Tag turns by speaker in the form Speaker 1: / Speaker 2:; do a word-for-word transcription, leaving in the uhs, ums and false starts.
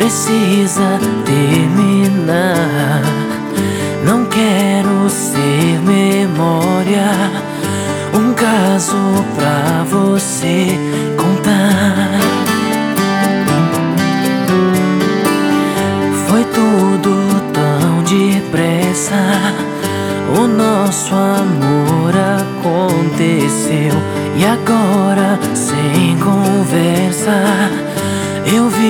Speaker 1: precisa terminar. Não quero ser memória, um caso pra você contar. Foi tudo tão depressa, o nosso amor aconteceu, e agora sem conversa eu vi